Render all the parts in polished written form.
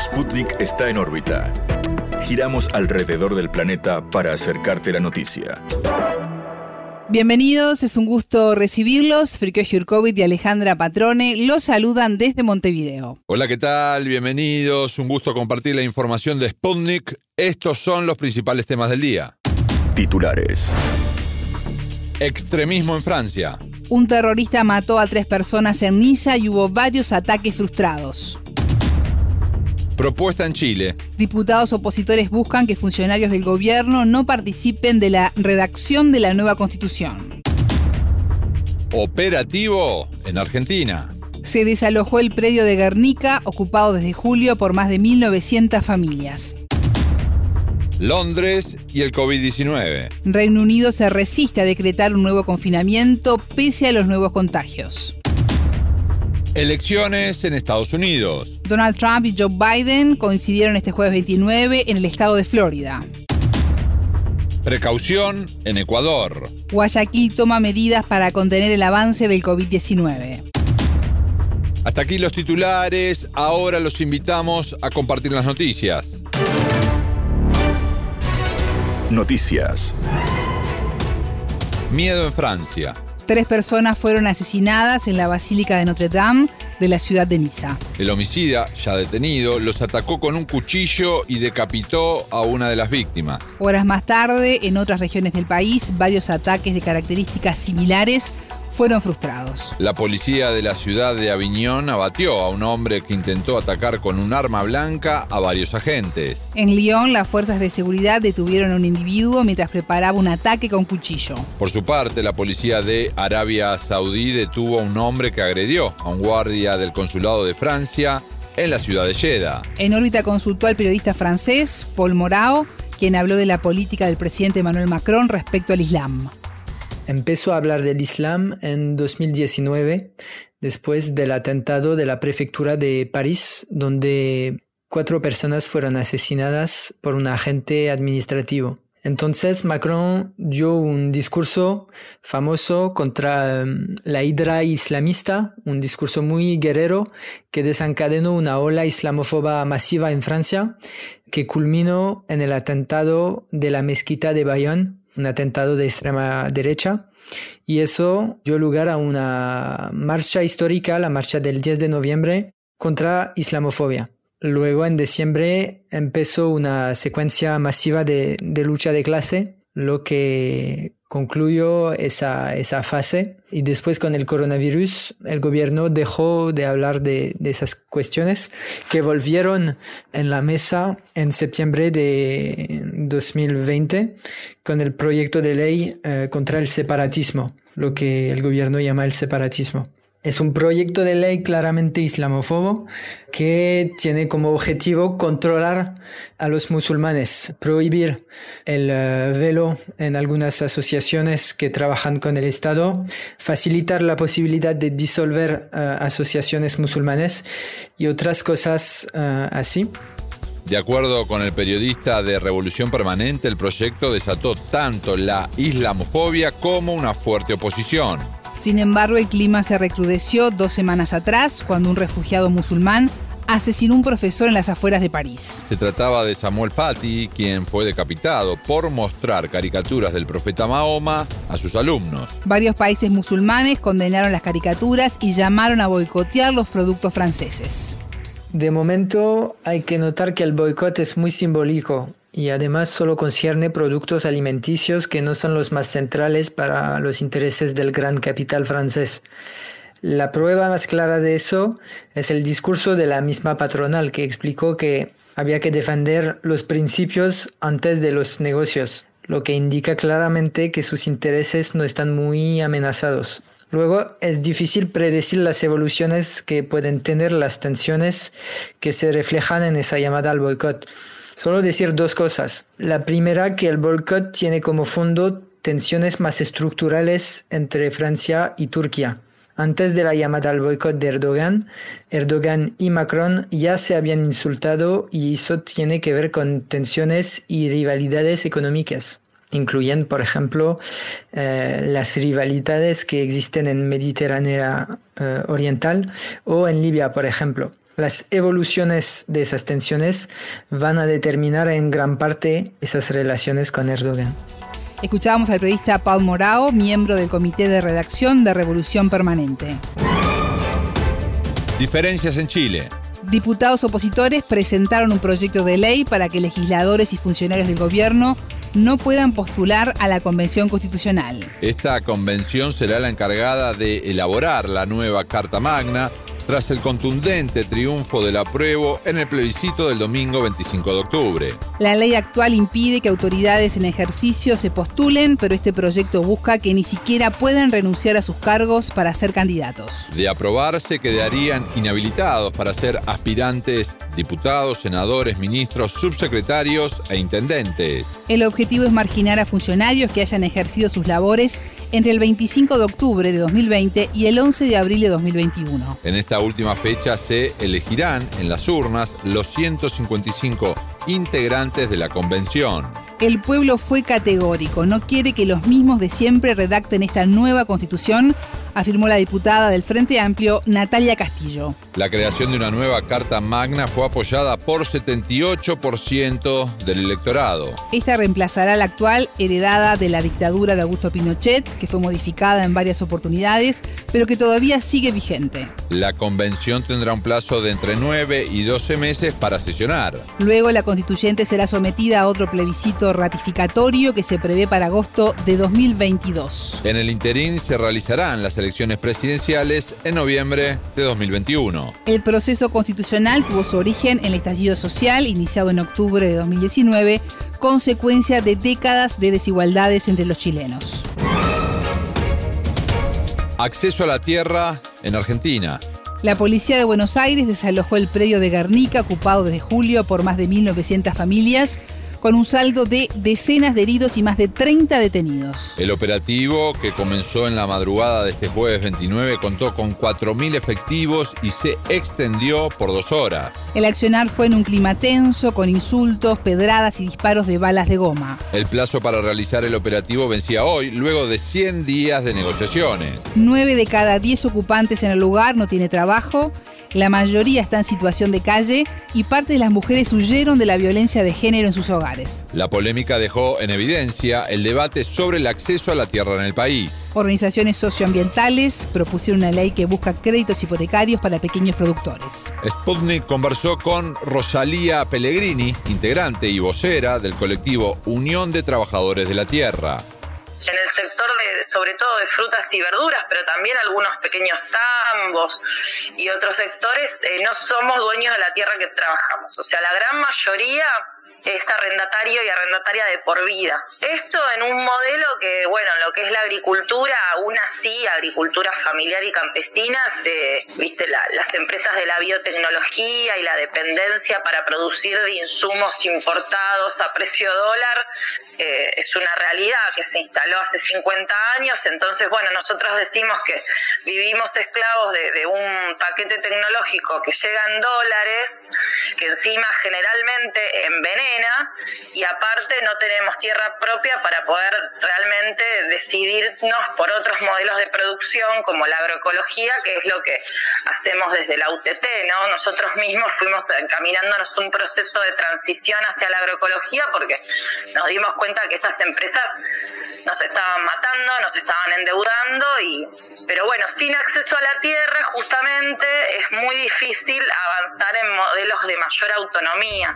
Sputnik está en órbita. Giramos alrededor del planeta para acercarte la noticia. Bienvenidos, es un gusto recibirlos. Frikio Jurkovic y Alejandra Patrone los saludan desde Montevideo. Hola, ¿qué tal? Bienvenidos. Un gusto compartir la información de Sputnik. Estos son los principales temas del día. Titulares. Extremismo en Francia. Un terrorista mató a 3 personas en Niza y hubo varios ataques frustrados. Propuesta en Chile. Diputados opositores buscan que funcionarios del gobierno no participen de la redacción de la nueva constitución. Operativo en Argentina. Se desalojó el predio de Guernica, ocupado desde julio por más de 1.900 familias. Londres y el COVID-19. Reino Unido se resiste a decretar un nuevo confinamiento pese a los nuevos contagios. Elecciones en Estados Unidos. Donald Trump y Joe Biden coincidieron este jueves 29 en el estado de Florida. Precaución en Ecuador. Guayaquil toma medidas para contener el avance del COVID-19. Hasta aquí los titulares. Ahora los invitamos a compartir las noticias. Noticias. Miedo en Francia. 3 personas fueron asesinadas en la Basílica de Notre Dame de la ciudad de Niza. El homicida, ya detenido, los atacó con un cuchillo y decapitó a una de las víctimas. Horas más tarde, en otras regiones del país, varios ataques de características similares fueron frustrados. La policía de la ciudad de Avignon abatió a un hombre que intentó atacar con un arma blanca a varios agentes. En Lyon, las fuerzas de seguridad detuvieron a un individuo mientras preparaba un ataque con cuchillo. Por su parte, la policía de Arabia Saudí detuvo a un hombre que agredió a un guardia del consulado de Francia en la ciudad de Jeddah. En órbita consultó al periodista francés Paul Morao, quien habló de la política del presidente Emmanuel Macron respecto al Islam. Empezó a hablar del Islam en 2019, después del atentado de la prefectura de París, donde 4 personas fueron asesinadas por un agente administrativo. Entonces Macron dio un discurso famoso contra la hidra islamista, un discurso muy guerrero que desencadenó una ola islamófoba masiva en Francia, que culminó en el atentado de la mezquita de Bayonne, un atentado de extrema derecha, y eso dio lugar a una marcha histórica, la marcha del 10 de noviembre, contra islamofobia. Luego, en diciembre, empezó una secuencia masiva de lucha de clase, lo que concluyó esa fase. Y después, con el coronavirus, el gobierno dejó de hablar de esas cuestiones que volvieron en la mesa en septiembre de 2020 con el proyecto de ley contra el separatismo, lo que el gobierno llama el separatismo. Es un proyecto de ley claramente islamófobo que tiene como objetivo controlar a los musulmanes, prohibir el velo en algunas asociaciones que trabajan con el Estado, facilitar la posibilidad de disolver asociaciones musulmanes y otras cosas así. De acuerdo con el periodista de Revolución Permanente, el proyecto desató tanto la islamofobia como una fuerte oposición. Sin embargo, el clima se recrudeció 2 semanas atrás, cuando un refugiado musulmán asesinó a un profesor en las afueras de París. Se trataba de Samuel Paty, quien fue decapitado por mostrar caricaturas del profeta Mahoma a sus alumnos. Varios países musulmanes condenaron las caricaturas y llamaron a boicotear los productos franceses. De momento hay que notar que el boicot es muy simbólico y además solo concierne productos alimenticios que no son los más centrales para los intereses del gran capital francés. La prueba más clara de eso es el discurso de la misma patronal, que explicó que había que defender los principios antes de los negocios, lo que indica claramente que sus intereses no están muy amenazados. Luego, es difícil predecir las evoluciones que pueden tener las tensiones que se reflejan en esa llamada al boicot. Solo decir 2 cosas. La primera, que el boicot tiene como fondo tensiones más estructurales entre Francia y Turquía. Antes de la llamada al boicot de Erdogan y Macron ya se habían insultado y eso tiene que ver con tensiones y rivalidades económicas. Incluyen, por ejemplo, las rivalidades que existen en Mediterránea Oriental o en Libia, por ejemplo. Las evoluciones de esas tensiones van a determinar en gran parte esas relaciones con Erdogan. Escuchábamos al periodista Paul Morao, miembro del comité de redacción de Revolución Permanente. Diferencias en Chile. Diputados opositores presentaron un proyecto de ley para que legisladores y funcionarios del gobierno no puedan postular a la Convención Constitucional. Esta convención será la encargada de elaborar la nueva Carta Magna tras el contundente triunfo del apruebo en el plebiscito del domingo 25 de octubre. La ley actual impide que autoridades en ejercicio se postulen, pero este proyecto busca que ni siquiera puedan renunciar a sus cargos para ser candidatos. De aprobarse, quedarían inhabilitados para ser aspirantes diputados, senadores, ministros, subsecretarios e intendentes. El objetivo es marginar a funcionarios que hayan ejercido sus labores entre el 25 de octubre de 2020 y el 11 de abril de 2021. En esta última fecha se elegirán en las urnas los 155 integrantes de la convención. El pueblo fue categórico, no quiere que los mismos de siempre redacten esta nueva constitución, afirmó la diputada del Frente Amplio, Natalia Castillo. La creación de una nueva Carta Magna fue apoyada por 78% del electorado. Esta reemplazará la actual, heredada de la dictadura de Augusto Pinochet, que fue modificada en varias oportunidades, pero que todavía sigue vigente. La convención tendrá un plazo de entre 9 y 12 meses para sesionar. Luego la constituyente será sometida a otro plebiscito ratificatorio que se prevé para agosto de 2022. En el interín se realizarán las elecciones presidenciales en noviembre de 2021. El proceso constitucional tuvo su origen en el estallido social iniciado en octubre de 2019, consecuencia de décadas de desigualdades entre los chilenos. Acceso a la tierra en Argentina. La policía de Buenos Aires desalojó el predio de Guernica, ocupado desde julio por más de 1.900 familias, con un saldo de decenas de heridos y más de 30 detenidos. El operativo, que comenzó en la madrugada de este jueves 29, contó con 4.000 efectivos y se extendió por 2 horas. El accionar fue en un clima tenso, con insultos, pedradas y disparos de balas de goma. El plazo para realizar el operativo vencía hoy, luego de 100 días de negociaciones. 9 de cada 10 ocupantes en el lugar no tiene trabajo, la mayoría está en situación de calle y parte de las mujeres huyeron de la violencia de género en sus hogares. La polémica dejó en evidencia el debate sobre el acceso a la tierra en el país. Organizaciones socioambientales propusieron una ley que busca créditos hipotecarios para pequeños productores. Sputnik conversó con Rosalía Pellegrini, integrante y vocera del colectivo Unión de Trabajadores de la Tierra. En el sector sobre todo de frutas y verduras, pero también algunos pequeños tambos y otros sectores, no somos dueños de la tierra que trabajamos. O sea, la gran mayoría es arrendatario y arrendataria de por vida. Esto en un modelo que, bueno, lo que es la agricultura, aún así, agricultura familiar y campesina, las empresas de la biotecnología y la dependencia para producir de insumos importados a precio dólar, es una realidad que se instaló hace 50 años. Entonces, bueno, nosotros decimos que vivimos esclavos de un paquete tecnológico que llega en dólares, que encima generalmente envenena, y aparte no tenemos tierra propia para poder realmente decidirnos por otros modelos de producción como la agroecología, que es lo que hacemos desde la UTT, ¿no? Nosotros mismos fuimos encaminándonos un proceso de transición hacia la agroecología porque nos dimos cuenta que esas empresas nos estaban matando, nos estaban endeudando, pero bueno, sin acceso a la tierra justamente es muy difícil avanzar en modelos de mayor autonomía.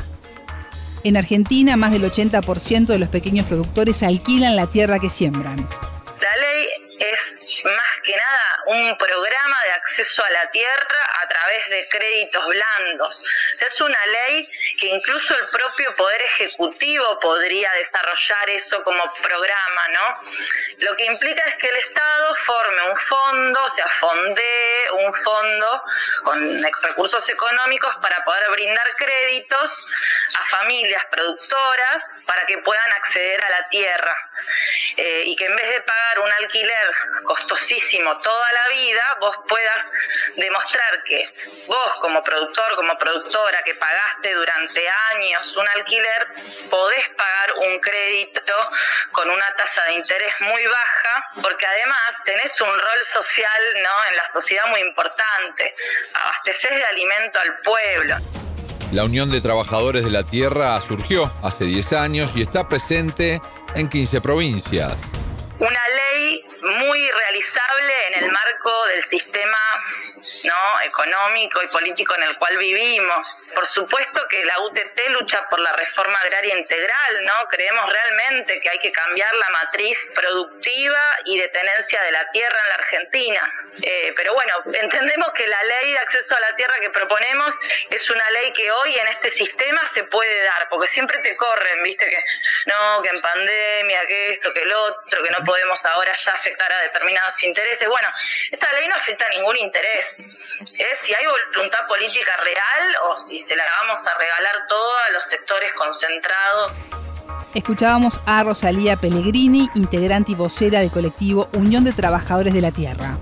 En Argentina, más del 80% de los pequeños productores alquilan la tierra que siembran. La ley es más que nada un programa de acceso a la tierra a través de créditos blandos. Es una ley que incluso el propio Poder Ejecutivo podría desarrollar eso como programa, ¿no? Lo que implica es que el Estado forme un fondo, o sea, fondee un fondo con recursos económicos para poder brindar créditos a familias productoras para que puedan acceder a la tierra, y que en vez de pagar un alquiler costosísimo buenísimo toda la vida, vos puedas demostrar que vos como productor, como productora que pagaste durante años un alquiler, podés pagar un crédito con una tasa de interés muy baja, porque además tenés un rol social, ¿no?, en la sociedad muy importante, abastecés de alimento al pueblo. La Unión de Trabajadores de la Tierra surgió hace 10 años y está presente en 15 provincias. Una ley muy realizable en el marco del sistema, ¿no?, económico y político en el cual vivimos. Por supuesto que la UTT lucha por la reforma agraria integral, ¿no? Creemos realmente que hay que cambiar la matriz productiva y de tenencia de la tierra en la Argentina. Pero bueno, entendemos que la ley de acceso a la tierra que proponemos es una ley que hoy en este sistema se puede dar, porque siempre te corren, viste, que no, que en pandemia, que esto, que el otro, que no podemos ahora ya afectar a determinados intereses. Bueno, esta ley no afecta a ningún interés. Si hay voluntad política real o si se la vamos a regalar todo a los sectores concentrados. Escuchábamos a Rosalía Pellegrini, integrante y vocera del colectivo Unión de Trabajadores de la Tierra.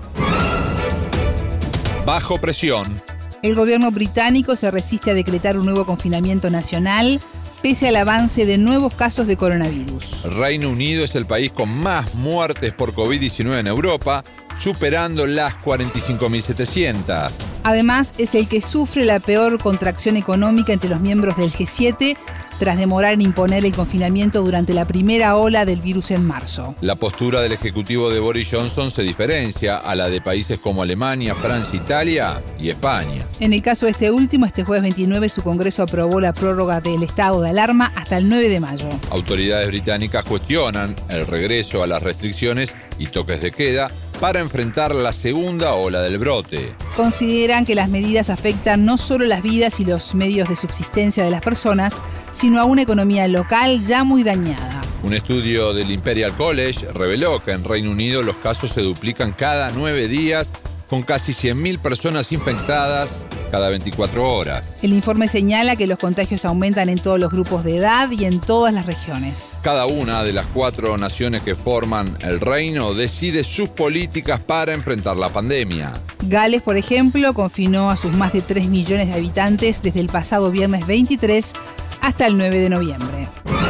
Bajo presión. El gobierno británico se resiste a decretar un nuevo confinamiento nacional pese al avance de nuevos casos de coronavirus. Reino Unido es el país con más muertes por COVID-19 en Europa, superando las 45.700. Además, es el que sufre la peor contracción económica entre los miembros del G7 tras demorar en imponer el confinamiento durante la primera ola del virus en marzo. La postura del ejecutivo de Boris Johnson se diferencia a la de países como Alemania, Francia, Italia y España. En el caso de este último, este jueves 29 su Congreso aprobó la prórroga del estado de alarma hasta el 9 de mayo. Autoridades británicas cuestionan el regreso a las restricciones y toques de queda para enfrentar la segunda ola del brote. Consideran que las medidas afectan no solo las vidas y los medios de subsistencia de las personas, sino a una economía local ya muy dañada. Un estudio del Imperial College reveló que en Reino Unido los casos se duplican cada 9 días, con casi 100.000 personas infectadas cada 24 horas. El informe señala que los contagios aumentan en todos los grupos de edad y en todas las regiones. Cada una de las 4 naciones que forman el reino decide sus políticas para enfrentar la pandemia. Gales, por ejemplo, confinó a sus más de 3 millones de habitantes desde el pasado viernes 23 hasta el 9 de noviembre.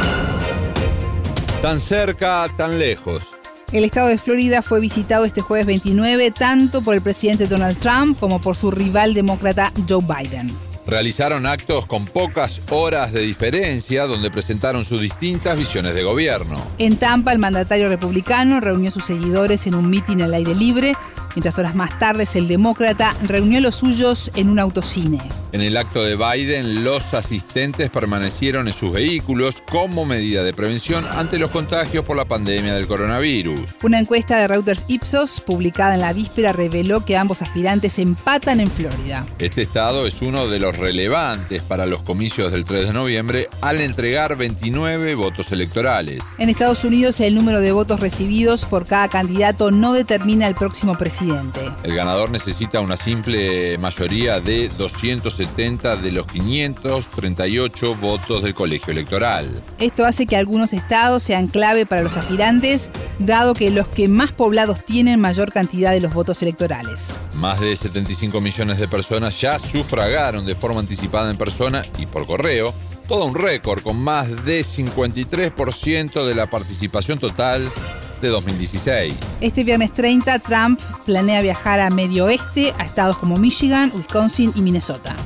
Tan cerca, tan lejos. El estado de Florida fue visitado este jueves 29 tanto por el presidente Donald Trump como por su rival demócrata Joe Biden. Realizaron actos con pocas horas de diferencia donde presentaron sus distintas visiones de gobierno. En Tampa, el mandatario republicano reunió a sus seguidores en un mitin al aire libre, mientras horas más tarde el demócrata reunió a los suyos en un autocine. En el acto de Biden, los asistentes permanecieron en sus vehículos como medida de prevención ante los contagios por la pandemia del coronavirus. Una encuesta de Reuters Ipsos, publicada en la víspera, reveló que ambos aspirantes empatan en Florida. Este estado es uno de los relevantes para los comicios del 3 de noviembre al entregar 29 votos electorales. En Estados Unidos, el número de votos recibidos por cada candidato no determina al próximo presidente. El ganador necesita una simple mayoría de 270 de los 538 votos del colegio electoral. Esto hace que algunos estados sean clave para los aspirantes, dado que los que más poblados tienen mayor cantidad de los votos electorales. Más de 75 millones de personas ya sufragaron de forma anticipada en persona y por correo, todo un récord con más de 53% de la participación total de 2016. Este viernes 30, Trump planea viajar a Medio Oeste, a estados como Michigan, Wisconsin y Minnesota.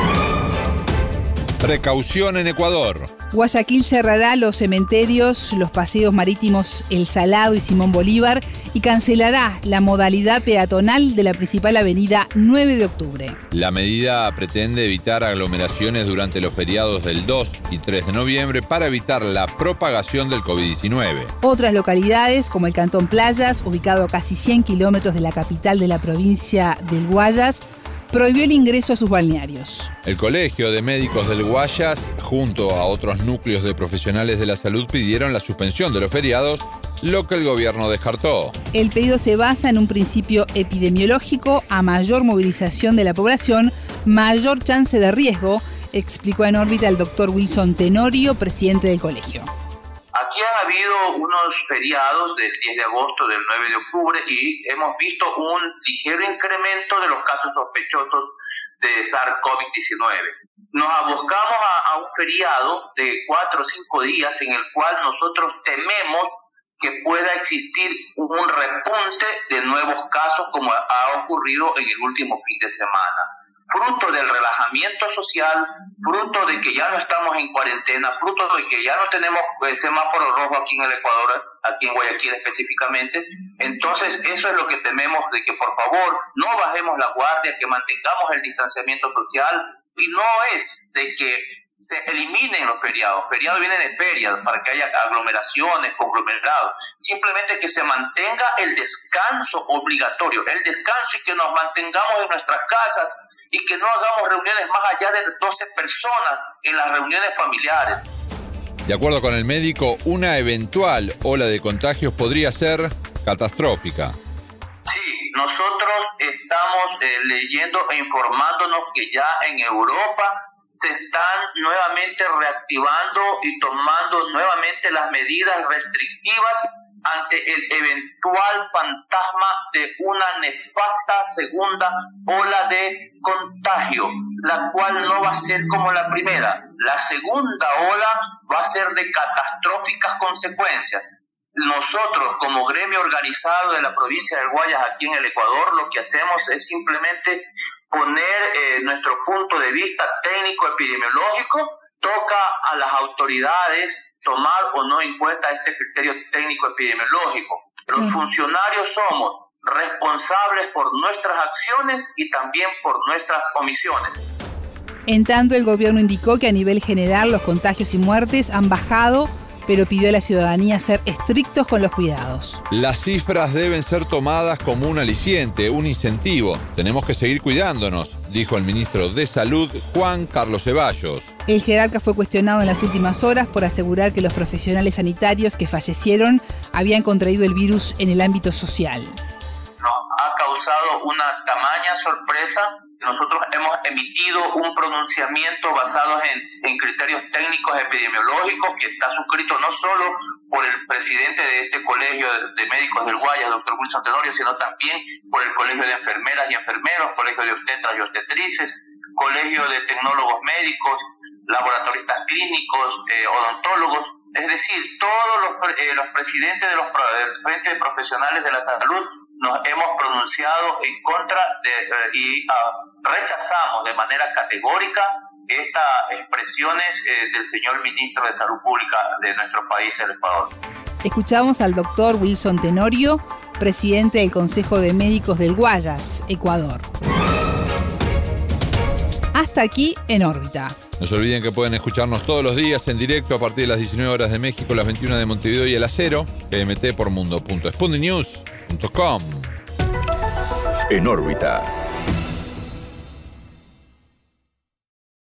Precaución en Ecuador. Guayaquil cerrará los cementerios, los paseos marítimos El Salado y Simón Bolívar y cancelará la modalidad peatonal de la principal avenida 9 de octubre. La medida pretende evitar aglomeraciones durante los feriados del 2 y 3 de noviembre para evitar la propagación del COVID-19. Otras localidades, como el Cantón Playas, ubicado a casi 100 kilómetros de la capital de la provincia del Guayas, prohibió el ingreso a sus balnearios. El Colegio de Médicos del Guayas, junto a otros núcleos de profesionales de la salud, pidieron la suspensión de los feriados, lo que el gobierno descartó. El pedido se basa en un principio epidemiológico: a mayor movilización de la población, mayor chance de riesgo, explicó en órbita el doctor Wilson Tenorio, presidente del colegio. A Aquí han habido unos feriados del 10 de agosto, del 9 de octubre, y hemos visto un ligero incremento de los casos sospechosos de SARS-CoV-19. Nos abocamos a un feriado de 4 o 5 días en el cual nosotros tememos que pueda existir un repunte de nuevos casos como ha ocurrido en el último fin de semana. Fruto del relajamiento social, fruto de que ya no estamos en cuarentena, fruto de que ya no tenemos semáforo rojo aquí en el Ecuador, aquí en Guayaquil específicamente. Entonces eso es lo que tememos, de que por favor no bajemos la guardia, que mantengamos el distanciamiento social, y no es de que se eliminen los feriados. Feriados vienen de ferias para que haya aglomeraciones, conglomerados. Simplemente que se mantenga el descanso obligatorio, el descanso, y que nos mantengamos en nuestras casas y que no hagamos reuniones más allá de 12 personas en las reuniones familiares. De acuerdo con el médico, una eventual ola de contagios podría ser catastrófica. Sí, nosotros estamos leyendo e informándonos que ya en Europa se están nuevamente reactivando y tomando nuevamente las medidas restrictivas ante el eventual fantasma de una nefasta segunda ola de contagio, la cual no va a ser como la primera. La segunda ola va a ser de catastróficas consecuencias. Nosotros, como gremio organizado de la provincia del Guayas aquí en el Ecuador, lo que hacemos es simplemente poner nuestro punto de vista técnico-epidemiológico. Toca a las autoridades tomar o no en cuenta este criterio técnico-epidemiológico. Los funcionarios somos responsables por nuestras acciones y también por nuestras omisiones. En tanto, el gobierno indicó que a nivel general los contagios y muertes han bajado, pero pidió a la ciudadanía ser estrictos con los cuidados. Las cifras deben ser tomadas como un aliciente, un incentivo. Tenemos que seguir cuidándonos, dijo el ministro de Salud, Juan Carlos Ceballos. El jerarca fue cuestionado en las últimas horas por asegurar que los profesionales sanitarios que fallecieron habían contraído el virus en el ámbito social. Nos ha causado una tamaña sorpresa. Nosotros hemos emitido un pronunciamiento basado en criterios técnicos epidemiológicos que está suscrito no solo por el presidente de este colegio de médicos del Guayas, doctor Wilson Tenorio, sino también por el colegio de enfermeras y enfermeros, colegio de obstetras y obstetrices, colegio de tecnólogos médicos, laboratoristas clínicos, odontólogos. Es decir, todos los presidentes de los frentes profesionales de la salud nos hemos pronunciado en contra y rechazamos de manera categórica estas expresiones del señor ministro de Salud Pública de nuestro país, el Ecuador. Escuchamos al doctor Wilson Tenorio, presidente del Consejo de Médicos del Guayas, Ecuador. Hasta aquí En órbita. No se olviden que pueden escucharnos todos los días en directo a partir de las 19 horas de México, las 21 de Montevideo y a las 0, GMT por mundo.spundinews.com. En órbita.